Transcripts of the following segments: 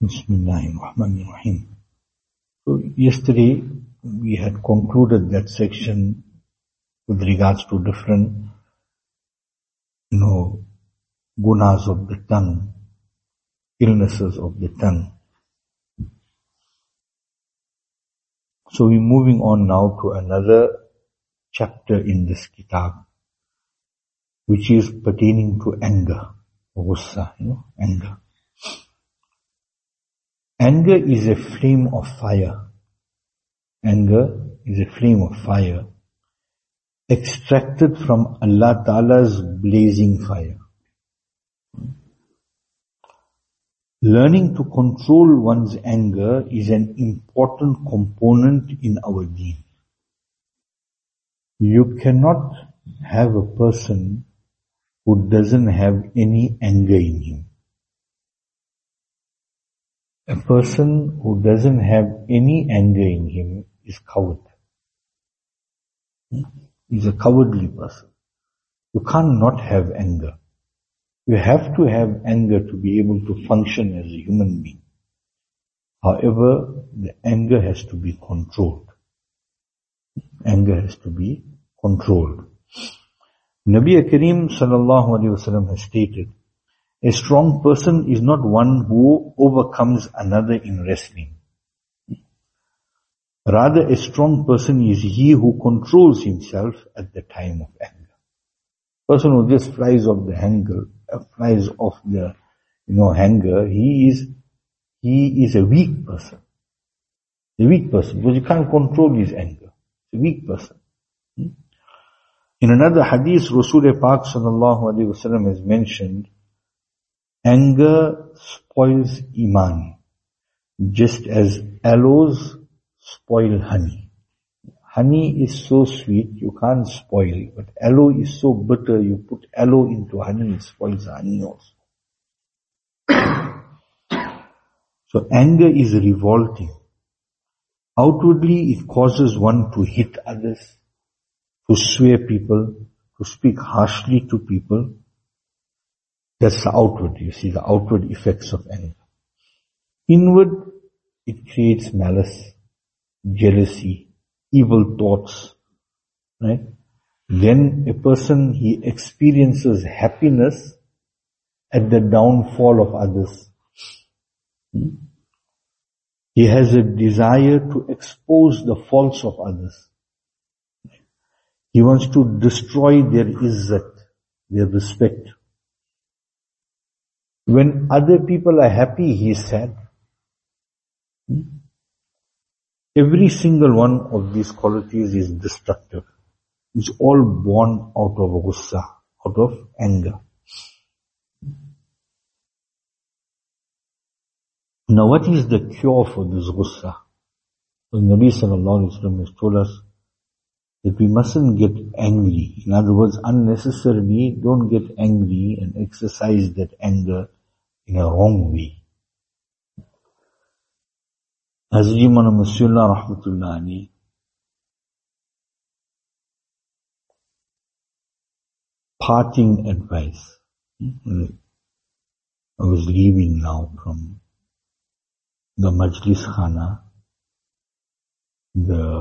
Bismillahirrahmanirrahim. So yesterday we had concluded that section with regards to different, gunas of the tongue, illnesses of the tongue. So we're moving on now to another chapter in this kitab, which is pertaining to anger, ghussa, anger. Anger is a flame of fire. Anger is a flame of fire extracted from Allah Ta'ala's blazing fire. Learning to control one's anger is an important component in our deen. You cannot have a person who doesn't have any anger in him. A person who doesn't have any anger in him is coward. He's a cowardly person. You can't not have anger. You have to have anger to be able to function as a human being. However, the anger has to be controlled. Anger has to be controlled. Nabi Kareem sallallahu alaihi wasallam has stated, a strong person is not one who overcomes another in wrestling. Rather, a strong person is he who controls himself at the time of anger. Person who just flies off the anger, anger, he is a weak person. A weak person, because he can't control his anger. It's a weak person. In another hadith, Rasulullah Pak sallallahu alaihi wasallam has mentioned, anger spoils iman, just as aloes spoil honey. Honey is so sweet, you can't spoil it, but aloe is so bitter, you put aloe into honey, it spoils the honey also. So anger is revolting. Outwardly, it causes one to hit others, to swear people, to speak harshly to people. That's the outward, you see, the outward effects of anger. Inward, it creates malice, jealousy, evil thoughts, right? Then a person, he experiences happiness at the downfall of others. He has a desire to expose the faults of others. He wants to destroy their izzat, their respect. When other people are happy, he is sad. Every single one of these qualities is destructive. It's all born out of ghussa, out of anger. Now what is the cure for this ghussa? The Nabi sallallahu alaihi wasallam has told us that we mustn't get angry. In other words, unnecessarily don't get angry and exercise that anger in a wrong way. Hazrat Imam Masihullah rahmatullah alayhi, parting advice. I was leaving now from the Majlis Khana. The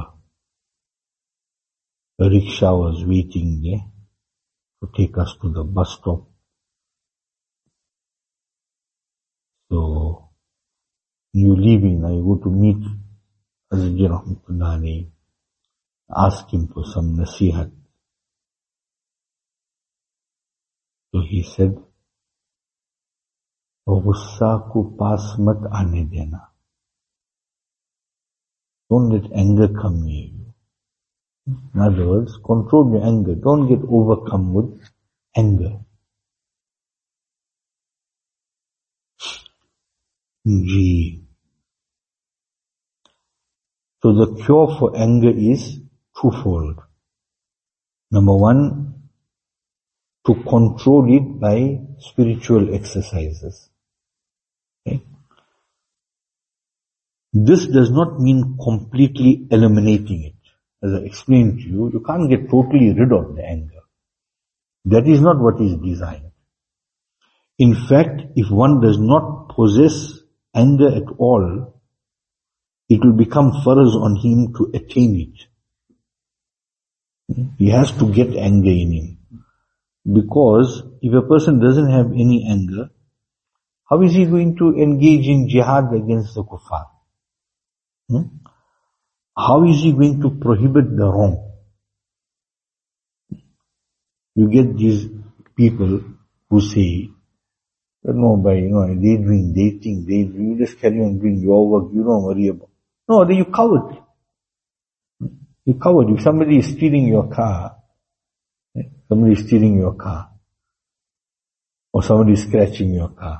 rickshaw was waiting there to take us to the bus stop. So, you're leaving, now you go to meet Hazrat rahmatullah alayhi, ask him for some nasihat. So he said, ghussa ko paas mat aane dena. Don't let anger come near you. In other words, control your anger. Don't get overcome with anger. So the cure for anger is twofold. Number one, to control it by spiritual exercises. Okay? This does not mean completely eliminating it. As I explained to you, you can't get totally rid of the anger. That is not what is designed. In fact, if one does not possess anger at all, it will become farz on him to attain it. He has to get anger in him. Because if a person doesn't have any anger, how is he going to engage in jihad against the kuffar? How is he going to prohibit the wrong? You get these people who say, no, they're doing their thing, you just carry on doing your work, you don't worry about. No, then you coward. You coward. If somebody is stealing your car, or somebody is scratching your car,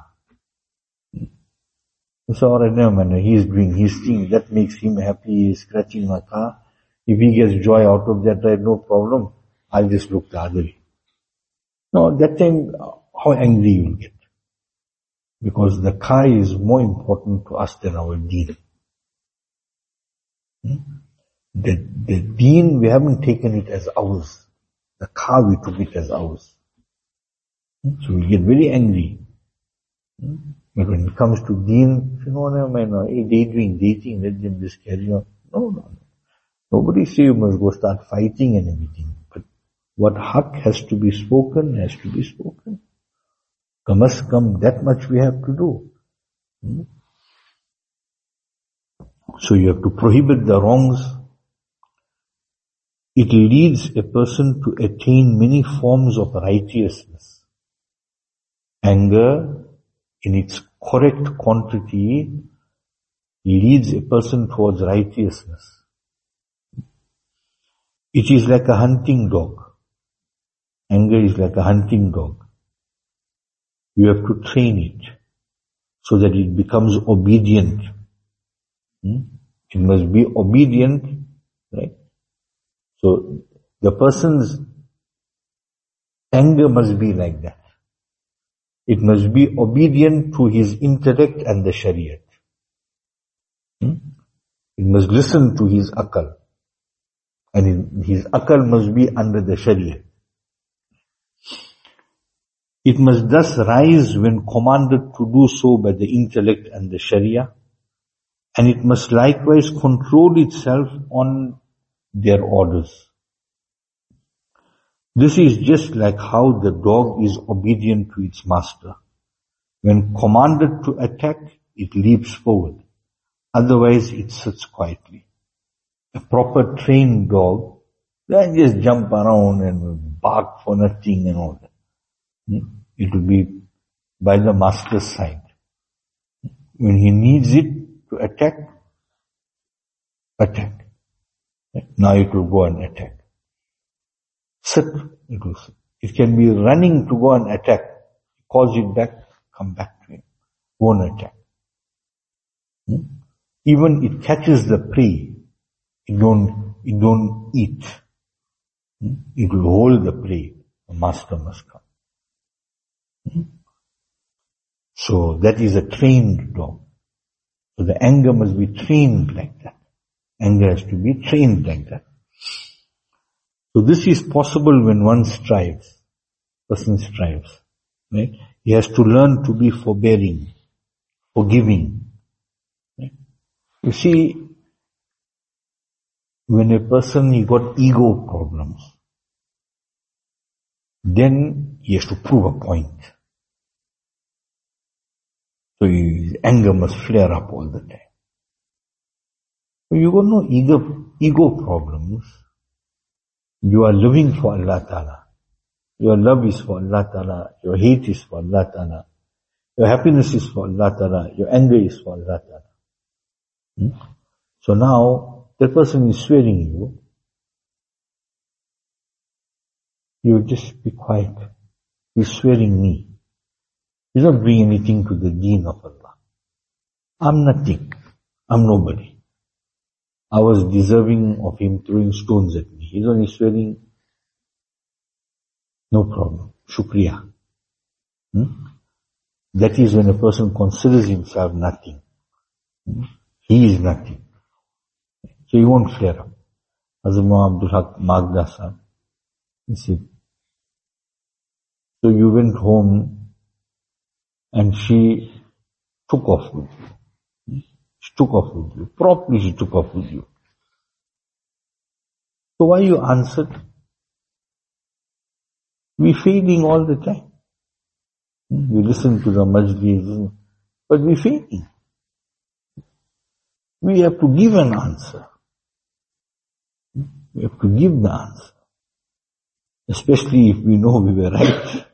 so alright, no man, he is doing his thing, that makes him happy, he is scratching my car. If he gets joy out of that, right, no problem, I'll just look the other way. No, that time, how angry you will get. Because the car is more important to us than our deen. The deen, we haven't taken it as ours. The car, we took it as ours. So we get very angry. But when it comes to deen, they doing dating, let them just carry on. No. Nobody say you must go start fighting and everything. But what haq has to be spoken, has to be spoken. Come, that much we have to do. So you have to prohibit the wrongs. It leads a person to attain many forms of righteousness. Anger, in its correct quantity, leads a person towards righteousness. It is like a hunting dog. Anger is like a hunting dog. You have to train it so that it becomes obedient. It must be obedient, right? So the person's anger must be like that. It must be obedient to his intellect and the Shariat. It must listen to his akal. And his akal must be under the Shariat. It must thus rise when commanded to do so by the intellect and the Sharia. And it must likewise control itself on their orders. This is just like how the dog is obedient to its master. When commanded to attack, it leaps forward. Otherwise, it sits quietly. A proper trained dog doesn't just jump around and bark for nothing and all that. It will be by the master's side. When he needs it to attack. Now it will go and attack. Sit, it will sit. It can be running to go and attack. Calls it back, come back to him. Go and attack. Even it catches the prey. It don't eat. It will hold the prey. The master must come. So that is a trained dog. So the anger must be trained like that. Anger has to be trained like that. So this is possible when one strives. Person strives. Right? He has to learn to be forbearing, forgiving. Right? You see, when a person, he got ego problems, then he has to prove a point. So his anger must flare up all the time. When you got no ego problems, you are living for Allah Ta'ala. Your love is for Allah Ta'ala. Your hate is for Allah Ta'ala. Your happiness is for Allah Ta'ala. Your anger is for Allah Ta'ala. So now, the person is swearing you. You just be quiet. He's swearing me. He's not doing anything to the deen of Allah. I'm nothing. I'm nobody. I was deserving of him throwing stones at me. He's only swearing. No problem. Shukriya. That is when a person considers himself nothing. He is nothing. So he won't flare up. Hazrat Abdul Haq Magda Sahib, he said, so you went home and she took off with you. She took off with you. Properly she took off with you. So why you answered? We failing all the time. We listen to the majlis, but we failing. We have to give an answer. We have to give the answer. Especially if we know we were right.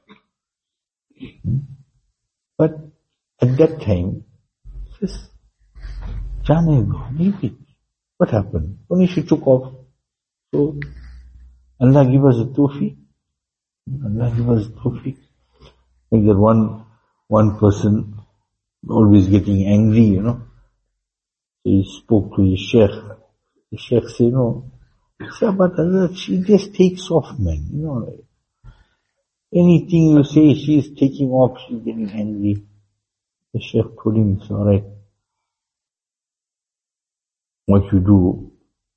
But at that time, just Jane go, leave it. What happened? Only she took off. So Allah give us a tawfiq. Allah give us tawfiq. Like that one person always getting angry, So he spoke to his sheikh. The sheikh said, no. He said, but Allah, she just takes off, man. Anything you say, she's taking off, she's getting angry. The sheikh told him, it's alright. What you do,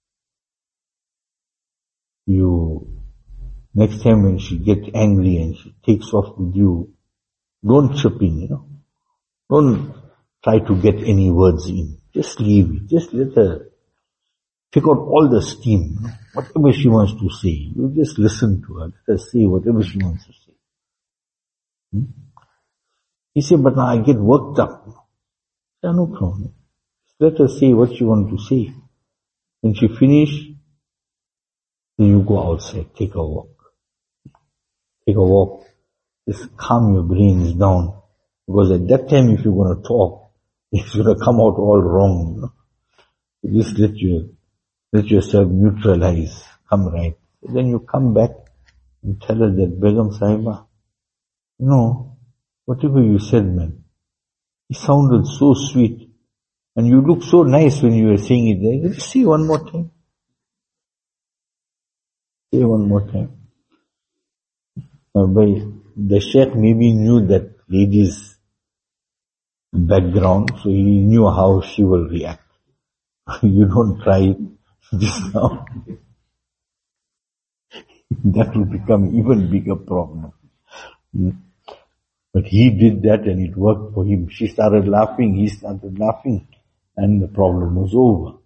next time when she gets angry and she takes off with you, don't chip in, Don't try to get any words in. Just leave it. Just let her take out all the steam. Whatever she wants to say, you just listen to her. Let her say whatever she wants to say. He said, but now I get worked up. Yeah, no problem. Just let her say what she wants to say. When she finish, then you go outside, take a walk. Take a walk. Just calm your brains down. Because at that time, if you're going to talk, it's going to come out all wrong. Just let yourself neutralize, come right. Then you come back and tell her that, Begum Sahiba, whatever you said, man, it sounded so sweet. And you look so nice when you were saying it there. Just say one more time. Say one more time. The sheikh maybe knew that lady's background, so he knew how she will react. You don't try it just now. That will become even bigger problem. But he did that and it worked for him. She started laughing, he started laughing, and the problem was over.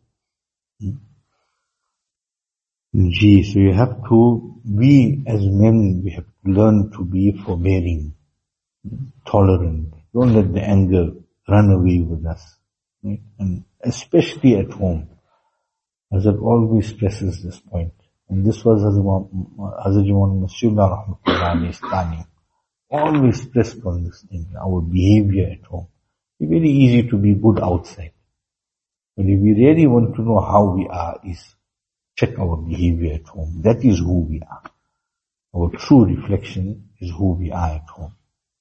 So you have to, we as men, we have to learn to be forbearing, tolerant. Don't let the anger run away with us. Right? And especially at home. Hazrat always stresses this point. And this was Hazrat Muhammad Mashiullah Rahmatullahi Alayhi always stressed on this thing, our behavior at home. It's very easy to be good outside. But if we really want to know how we are, is check our behavior at home. That is who we are. Our true reflection is who we are at home.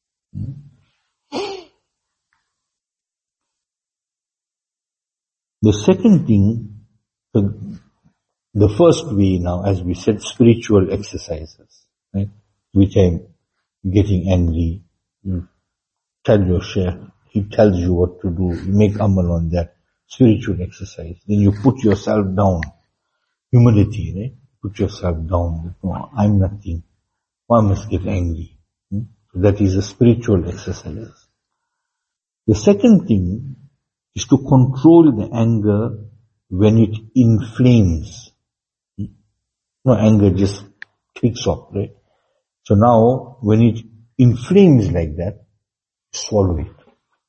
The second thing, the first way now, as we said, spiritual exercises, right? Which I'm getting angry. You tell your sheikh, he tells you what to do. You make amal on that. Spiritual exercise. Then you put yourself down. Humility, right? Put yourself down. No, I'm nothing. Why must I get angry? So that is a spiritual exercise. The second thing is to control the anger when it inflames. No, anger just kicks off, right? So now, when it inflames like that, swallow it.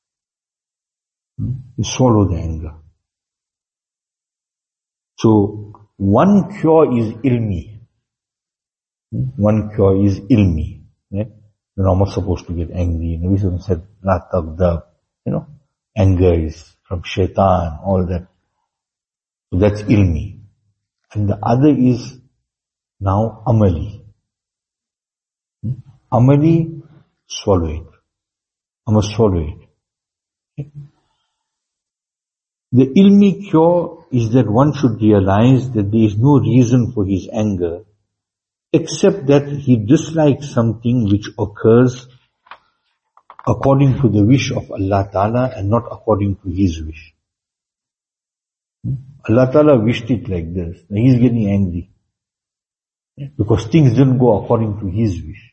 You swallow the anger. So, one cure is ilmi. One cure is ilmi. Right? You're not supposed to get angry. Nabi said, la taghdab. Anger is from shaitan, all that. So that's ilmi. And the other is now amali. Amali, swallow it. I must swallow it. Okay? The ilmi cure is that one should realize that there is no reason for his anger except that he dislikes something which occurs according to the wish of Allah Ta'ala and not according to his wish. Allah Ta'ala wished it like this. Now he's getting angry because things didn't go according to his wish.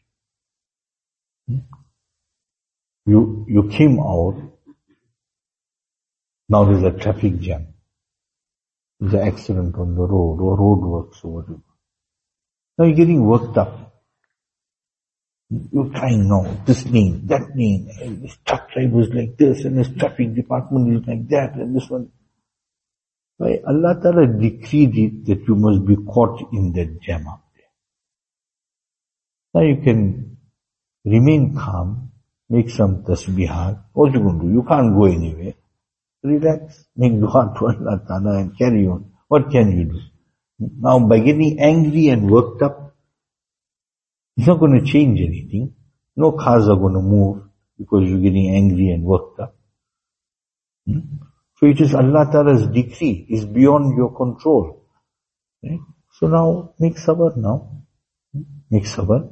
You came out Now there's a traffic jam. There's an accident on the road or road works or whatever. Now you're getting worked up. You're trying now, this lane, that lane, and this truck driver is like this, and this traffic department is like that, and this one. Why? Allah Ta'ala decreed it that you must be caught in that jam up there. Now you can remain calm, make some tasbihat. What you going to do? You can't go anywhere. Relax, make dua to Allah Ta'ala and carry on. What can you do? Now by getting angry and worked up, it's not going to change anything. No cars are going to move because you're getting angry and worked up. So it is Allah Ta'ala's decree. It's beyond your control. Right? So now, make sabr now. Make sabr.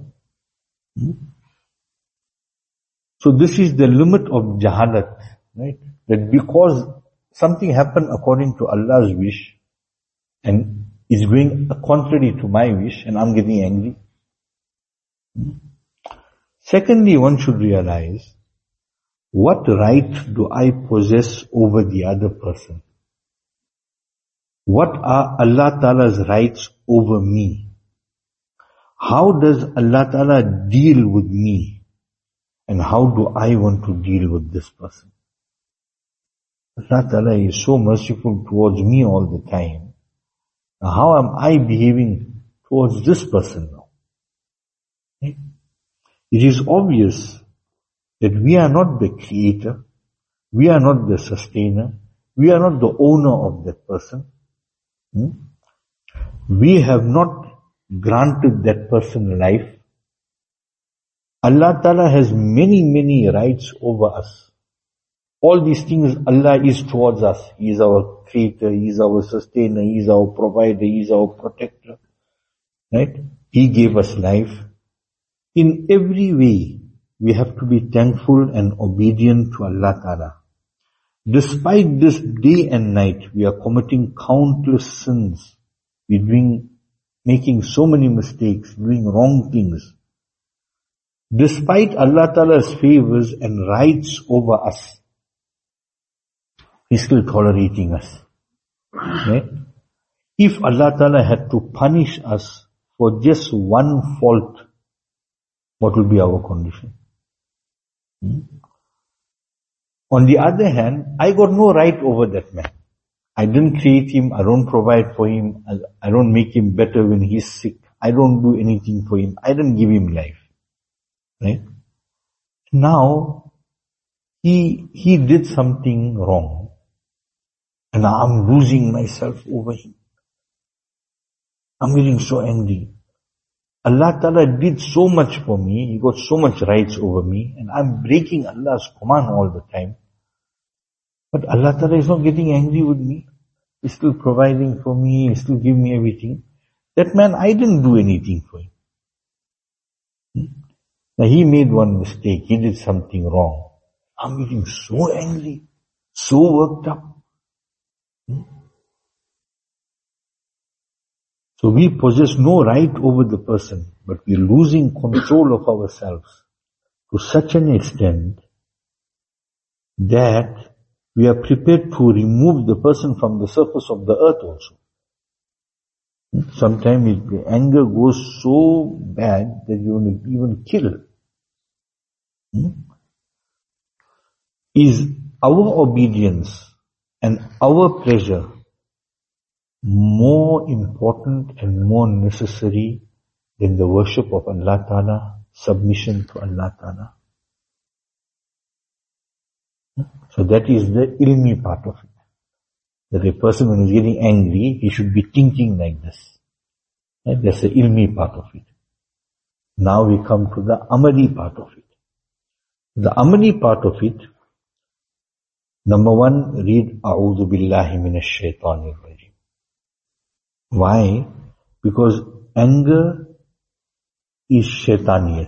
So this is the limit of jahalat. Right? That because something happened according to Allah's wish and is going contrary to my wish and I'm getting angry. Secondly, one should realize, what right do I possess over the other person? What are Allah Ta'ala's rights over me? How does Allah Ta'ala deal with me? And how do I want to deal with this person? Allah Ta'ala is so merciful towards me all the time. Now, how am I behaving towards this person now? It is obvious that we are not the creator, we are not the sustainer, we are not the owner of that person. We have not granted that person life. Allah Ta'ala has many, many rights over us. All these things Allah is towards us. He is our creator, He is our sustainer, He is our provider, He is our protector. Right? He gave us life. In every way, we have to be thankful and obedient to Allah Ta'ala. Despite this, day and night, we are committing countless sins. We're making so many mistakes, doing wrong things. Despite Allah Ta'ala's favors and rights over us, He's still tolerating us. Right? If Allah Ta'ala had to punish us for just one fault, what will be our condition? On the other hand, I got no right over that man. I didn't create him, I don't provide for him, I don't make him better when he's sick, I don't do anything for him, I didn't give him life. Right? Now, he did something wrong, and I'm losing myself over him. I'm getting so angry. Allah Ta'ala did so much for me, He got so much rights over me, and I'm breaking Allah's command all the time. But Allah Ta'ala is not getting angry with me. He's still providing for me, He's still giving me everything. That man, I didn't do anything for him. Now he made one mistake, he did something wrong. I'm getting so angry, so worked up. So we possess no right over the person, but we're losing control of ourselves to such an extent that we are prepared to remove the person from the surface of the earth also. Sometimes the anger goes so bad that you will even kill. Is our obedience and our pleasure more important and more necessary than the worship of Allah Ta'ala, submission to Allah Ta'ala? So that is the ilmi part of it. That a person when he's getting angry, he should be thinking like this. Right? That's the ilmi part of it. Now we come to the amali part of it. The amali part of it, number one, read A'udhu Billahi Minash Shaitanir Rajim. Why? Because anger is shaitaniyat.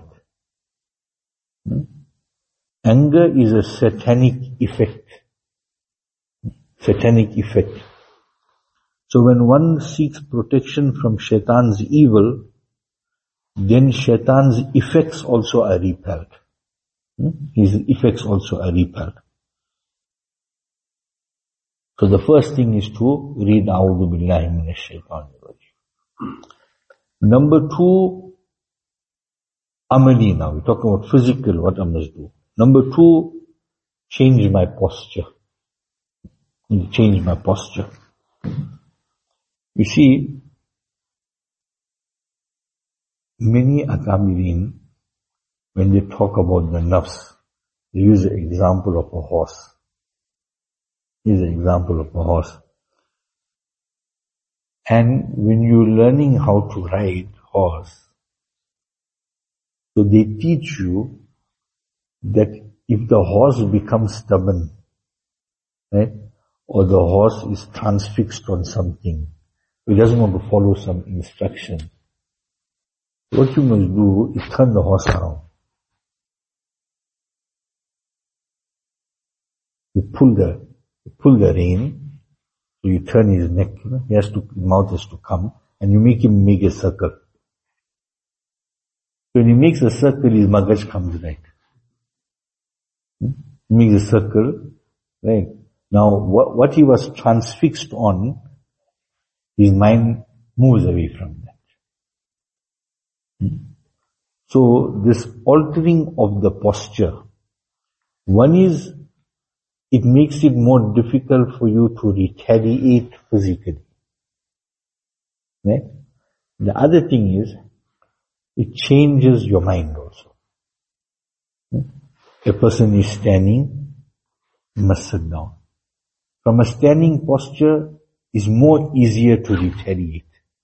Anger is a satanic effect. Satanic effect. So when one seeks protection from shaitan's evil, then shaitan's effects also are repelled. His effects also are repelled. So the first thing is to read A'udhu Billahi Minash Shaitanir Rajim. Number 2, amali now. We're talking about physical, what I must do. Number 2, change my posture. Change my posture. You see, many Akabirin, when they talk about the nafs, they use the example of a horse. Here's an example of a horse. And when you're learning how to ride horse, so they teach you that if the horse becomes stubborn, right, or the horse is transfixed on something, he doesn't want to follow some instruction, what you must do is turn the horse around. You pull the rein, so you turn his neck, his mouth has to come, and you make him make a circle. So when he makes a circle, his magaj comes right. He makes a circle, right? Now, what he was transfixed on, his mind moves away from that. So this altering of the posture, one is, it makes it more difficult for you to retaliate physically. Right? The other thing is, it changes your mind also. A person is standing, must sit down. From a standing posture, is more easier to retaliate.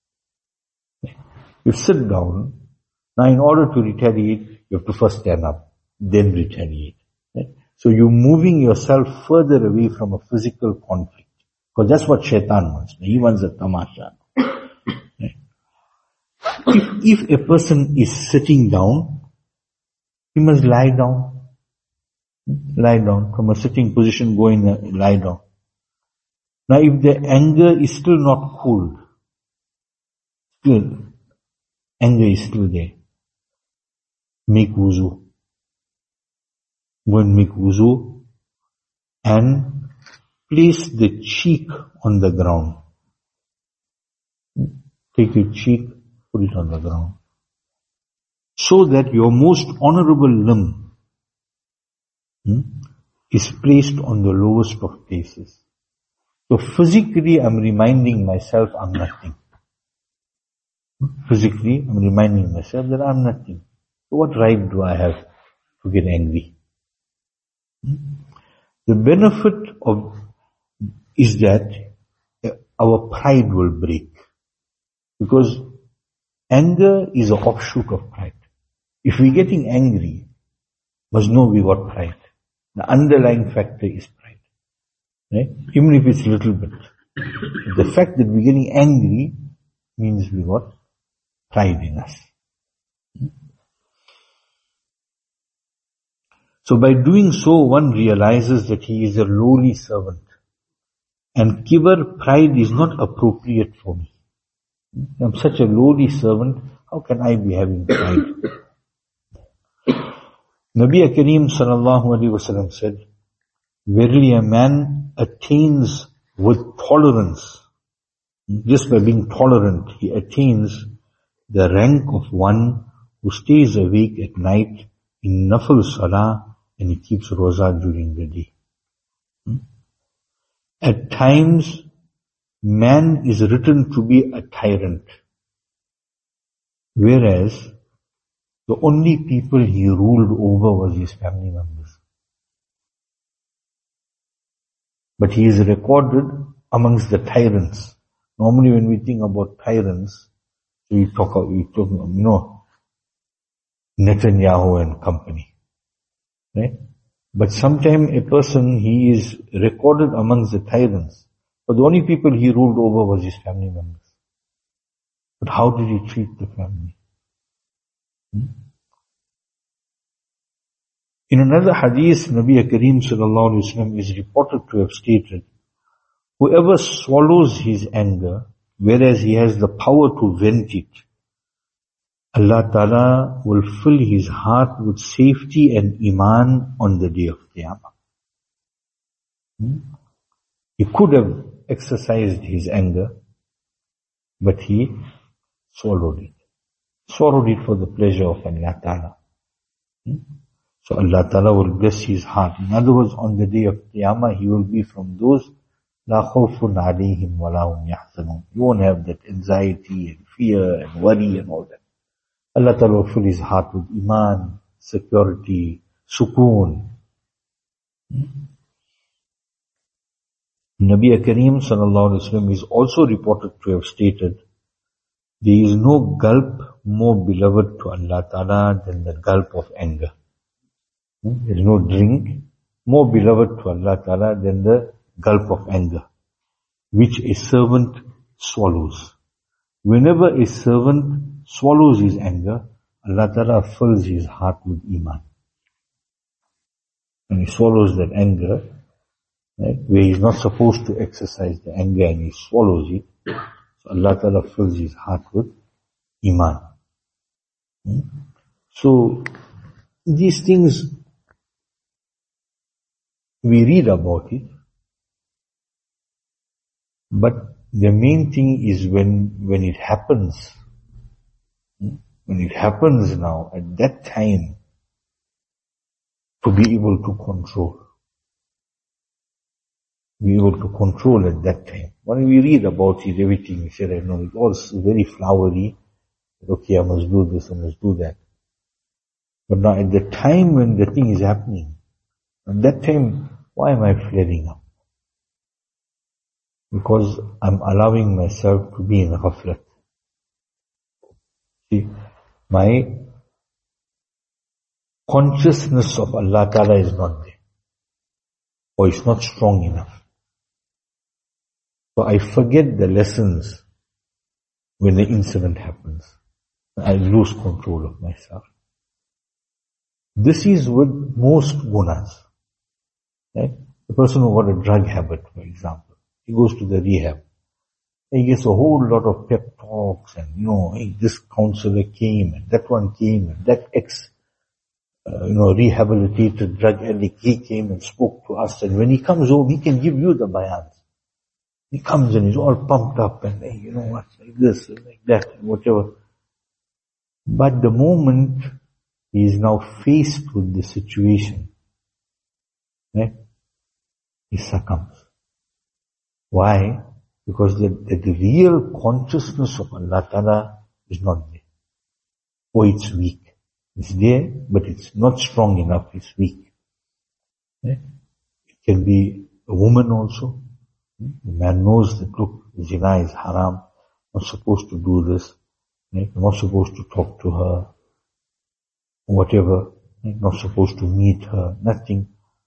You sit down, now in order to retaliate, you have to first stand up, then retaliate. Right? So you're moving yourself further away from a physical conflict. Because that's what shaitan wants. He wants a tamasha. Right? If a person is sitting down, he must lie down. Lie down. From a sitting position, go in, lie down. Now if the anger is still not cooled, still, anger is still there, make wuzu. Go and make wuzu and place the cheek on the ground. Take your cheek, put it on the ground. So that your most honorable limb is placed on the lowest of places. So physically I'm reminding myself I'm nothing. Physically I'm reminding myself that I'm nothing. So what right do I have to get angry? The benefit of is that our pride will break. Because anger is an offshoot of pride. If we're getting angry, must know we got pride. The underlying factor is pride. Right? Even if it's a little bit. The fact that we're getting angry means we got pride in us. So by doing so, one realizes that he is a lowly servant. And kibr, pride, is not appropriate for me. I'm such a lowly servant, how can I be having pride? Nabi Kareem sallallahu alaihi wasallam said, verily a man attains with tolerance, just by being tolerant, he attains the rank of one who stays awake at night in nafil salah and he keeps roza during the day. At times, man is written to be a tyrant, whereas the only people he ruled over was his family members. But he is recorded amongst the tyrants. Normally when we think about tyrants, we talk Netanyahu and company. Right? But sometimes a person, he is recorded amongst the tyrants. But the only people he ruled over was his family members. But how did he treat the family? In another hadith, Nabi Kareem sallallahu alaihi wasallam is reported to have stated, whoever swallows his anger, whereas he has the power to vent it, Allah Ta'ala will fill his heart with safety and iman on the day of Qiyamah. He could have exercised his anger, but he swallowed it. Swallowed it for the pleasure of Allah Ta'ala. So Allah Ta'ala will bless his heart. In other words, on the day of Qiyamah, he will be from those لا خوف عليهم ولا هم يحزنون. You won't have that anxiety and fear and worry and all that. Allah Ta'ala will fill his heart with iman, security, sukoon. Nabi Kareem sallallahu alaihi wasallam is also reported to have stated, there is no gulp more beloved to Allah Ta'ala than the gulp of anger. There is no drink more beloved to Allah Ta'ala than the gulp of anger, which a servant swallows. Whenever a servant swallows his anger, Allah Ta'ala fills his heart with iman. When he swallows that anger, right, where he's not supposed to exercise the anger and he swallows it, so Allah Ta'ala fills his heart with iman. So, these things, we read about it, but the main thing is when it happens, when it happens now, at that time, to be able to control. Be able to control at that time. When we read about it, everything, we say, I know, it's all very flowery. Okay, I must do this, I must do that. But now at the time when the thing is happening, at that time, why am I flaring up? Because I'm allowing myself to be in ghaflat. See, my consciousness of Allah Ta'ala is not there. Or it's not strong enough. So I forget the lessons when the incident happens. I lose control of myself. This is with most gunas. Right? The person who got a drug habit, for example, he goes to the rehab. He gets a whole lot of pep talks and, hey, this counselor came and that one came and that rehabilitated drug addict, he came and spoke to us, and when he comes home, he can give you the bayans. He comes and he's all pumped up and, hey, what, like this and like that and whatever. But the moment he is now faced with the situation, right, he succumbs. Why? Because the real consciousness of Allah Ta'ala is not there. Or it's weak. It's there, but it's not strong enough, it's weak. It can be a woman also. The man knows that, look, zina is haram, not supposed to do this, not supposed to talk to her, whatever, not supposed to meet her, nothing.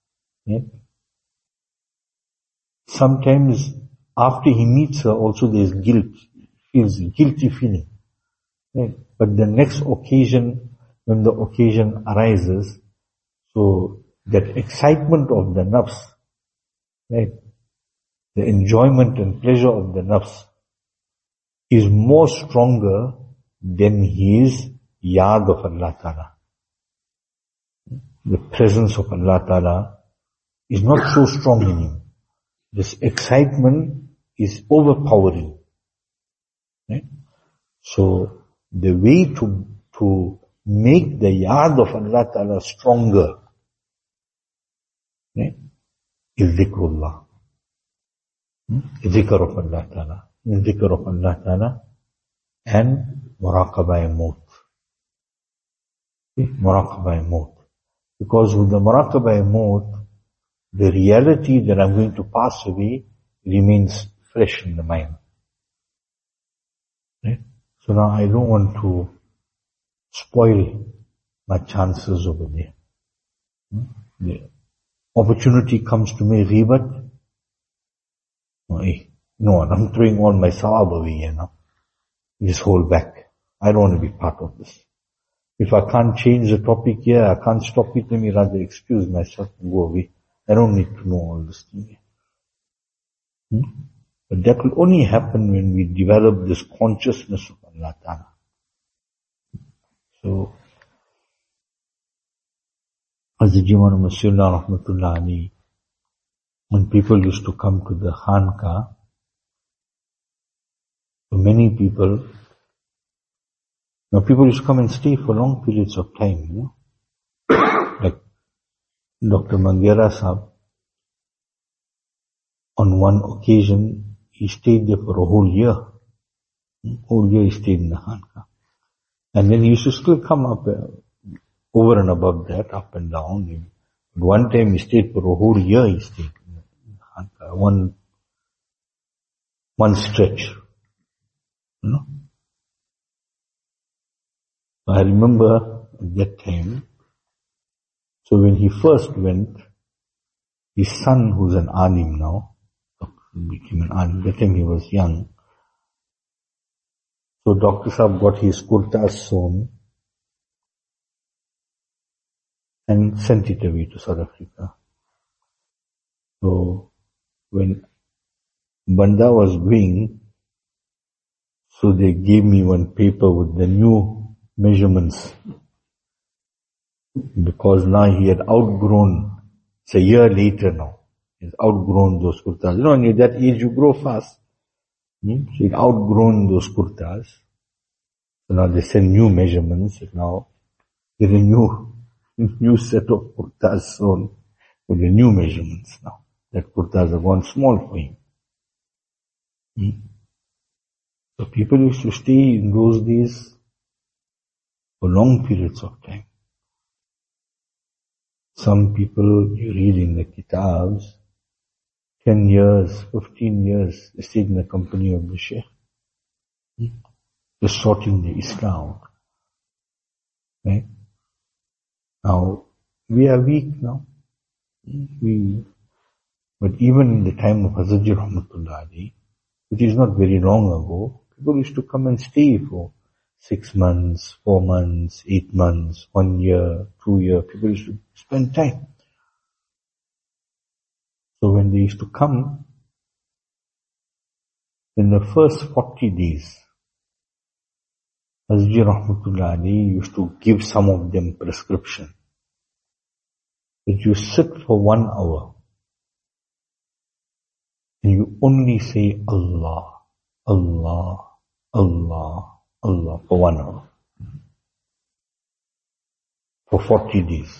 Sometimes after he meets her also there is guilt, he feels a guilty feeling. But the next occasion, when the occasion arises, so that excitement of the nafs, right, the enjoyment and pleasure of the nafs is more stronger than his yad of Allah Ta'ala. The presence of Allah Ta'ala is not so strong in him. This excitement is overpowering. Right? So the way to make the yad of Allah Ta'ala stronger, right, is dhikrullah. Dhikr of Allah Ta'ala. Dhikr of Allah Ta'ala and muraqabah-e-maut. Muraqabah-e-maut. Because with the muraqabah-e-maut, the reality that I'm going to pass away remains fresh in the mind. Right? So now I don't want to spoil my chances over there. The opportunity comes to me, ghibat. No, I'm throwing all my sawab away, Just hold back. I don't want to be part of this. If I can't change the topic here, I can't stop it, let me rather excuse myself and go away. I don't need to know all this thing. But that will only happen when we develop this consciousness of Allah Ta'ala. So, Hazrat Jiwan Masihullah Rahmatullah Ali, when people used to come to the Khanka, so many people, now people used to come and stay for long periods of time, like Dr. Mangera Sahib, on one occasion, he stayed there for a whole year. Whole year he stayed in the Khanka. And then he used to still come up over and above that, up and down. One time he stayed for a whole year, he stayed in the Khanka, one stretch. I remember at that time, so when he first went, his son, who's an alim now, became an alim. That time he was young. So Dr. Sahib got his kurtas sewn and sent it away to South Africa. So when Banda was going, so they gave me one paper with the new measurements, because now he had outgrown, it's a year later now, he's outgrown those kurtas. When you're that age, you grow fast. So he'd outgrown those kurtas. So now they send new measurements. Now there's a new set of kurtas sewn with the new measurements now. That kurtas have gone small for him. So people used to stay in those days for long periods of time. Some people, you read in the kitabs, 10 years, 15 years, they stayed in the company of the Sheikh. Just sorting the Islam. Right? Now, we are weak now. But even in the time of Hazrat Rahmatullah Ali, which is not very long ago, people used to come and stay for 6 months, 4 months, 8 months, 1 year, 2 years. People used to spend time. So when they used to come, in the first 40 days, Hazrat Rahmatullah Ali used to give some of them prescription. That you sit for 1 hour and you only say Allah, Allah, Allah, Allah for 1 hour. For 40 days.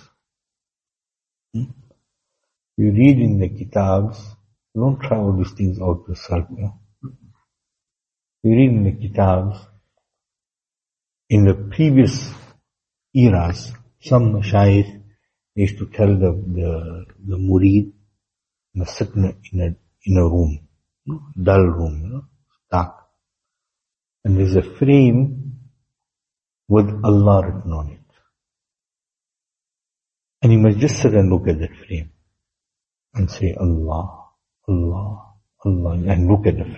You read in the kitabs, don't try all these things out yourself. You read in the kitabs, in the previous eras, some mashayikh used to tell the murid, sit in a room, dull room, dark. And there's a frame with Allah written on it. And you must just sit and look at that frame and say Allah, Allah, Allah, and look at the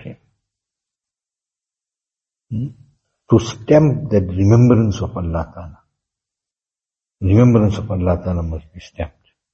frame. To stamp that remembrance of Allah Ta'ala. Remembrance of Allah Ta'ala must be stamped.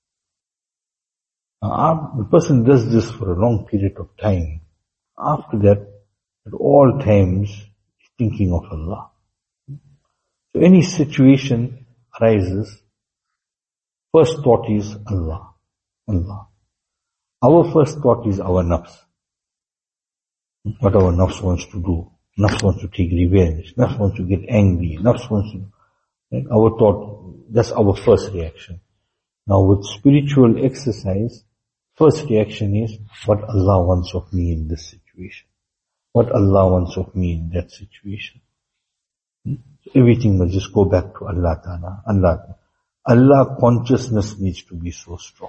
The person does this for a long period of time. After that, at all times, he's thinking of Allah. So any situation arises, first thought is Allah, Allah. Our first thought is our nafs. What our nafs wants to do. Nafs wants to take revenge. Nafs wants to get angry. Nafs wants to... Right? Our thought, that's our first reaction. Now with spiritual exercise, first reaction is what Allah wants of me in this situation. What Allah wants of me in that situation. So everything must just go back to Allah Ta'ala. Allah consciousness needs to be so strong.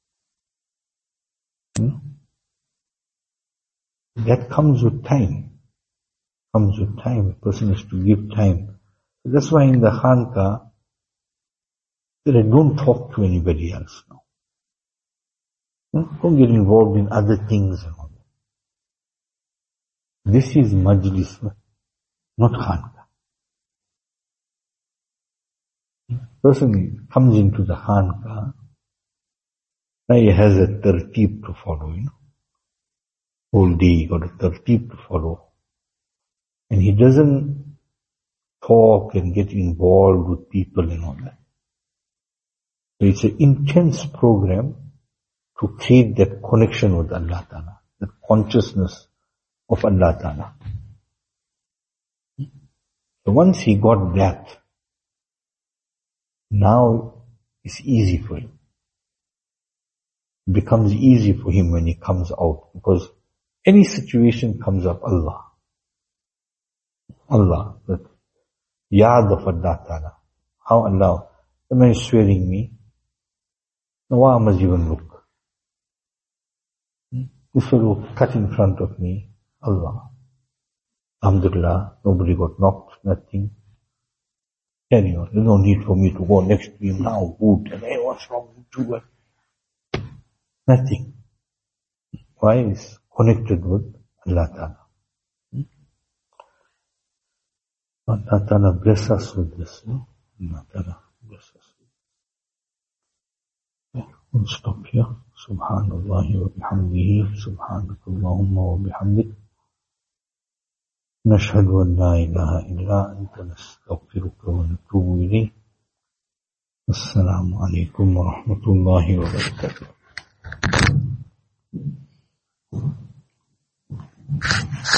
That comes with time. A person has to give time. So that's why in the Khanka, I don't talk to anybody else now. Don't get involved in other things and all that. This is majlis, not Khanka. Person comes into the Khanka, he has a tertib to follow, Whole day he got a tertib to follow. And he doesn't talk and get involved with people and all that. So it's an intense program to create that connection with Allah Ta'ala, that consciousness of Allah Ta'ala. So once he got that, now it's easy for him. It becomes easy for him when he comes out, because any situation comes up, Allah, that yad of Allah Ta'ala. How Allah, the man is swearing me, now why must even look? This fellow cut in front of me, Allah. Alhamdulillah, nobody got knocked, nothing. Carry on. There's no need for me to go next to him now, good, and hey, what's wrong with you? Nothing. Why? It's connected with Allah Ta'ala. Allah Ta'ala bless us with this. No? Allah Ta'ala bless us. Okay, we'll stop here. Subhanallah wa bihamdihi. Subhanakallahumma wa bihamdik. نشهد أن لا إله إلا أنت نستغفرك ونتوب إليك. السلام عليكم ورحمة الله وبركاته.